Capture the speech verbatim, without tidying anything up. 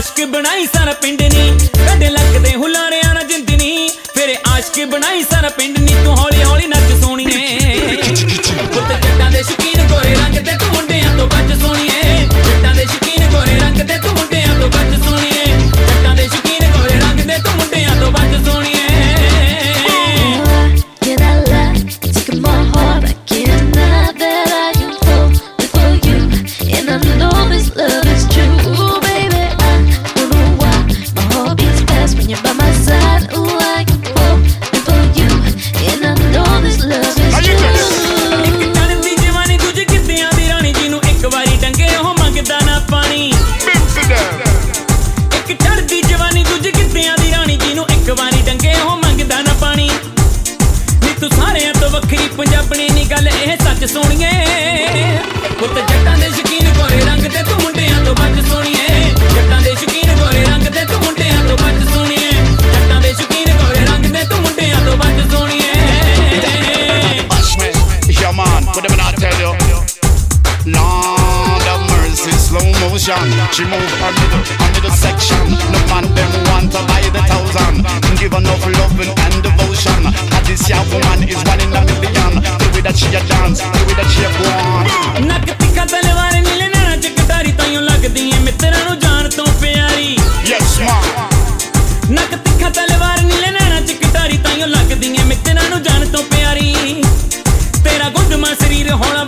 आशिक बनाई सारा पिंड नी कदे लगदे हुलारियां ना जिंद नी फिर आशिक बनाई सारा पिंड नी तू हौली हौली नच सोहणीए पुत जट्टां दे शकीन गोरे रंग ते तू मुंडियां तो बच सोहणीए जट्टां दे शकीन गोरे रंग ते तू मुंडियां तो बच सोहणीए जट्टां दे शकीन गोरे रंग ते तू मुंडियां तो बच सोहणीए पंजाबनी नी गल एह सच सोहणीए पुत जट्टां दे शकीन गोरे रंग ते तू मुंडियां तो बच सोहणीए जट्टां दे शकीन गोरे रंग ते तू मुंडियां तो बच सोहणीए जट्टां दे शकीन गोरे रंग ते तू मुंडियां तो बच सोहणीए Yeah man, what am I not tell you? Lord of mercy, slow motion. She move her middle, her middle section. No man them want to buy the thousand. Give enough loving and devotion. And this young woman is one in a million. The way that she a dance, the way that she a go on. नक तिखा तलवार नीले नैना च कटारी ताइयों लगदी ऐ मित्रां नूं जान तो प्यारी Yes man. नक तिखा तलवार नीले नैना च कटारी ताइयों लगदी ऐ मित्रां नूं जान तो प्यारी तेरा गुंदमा शरीर हौला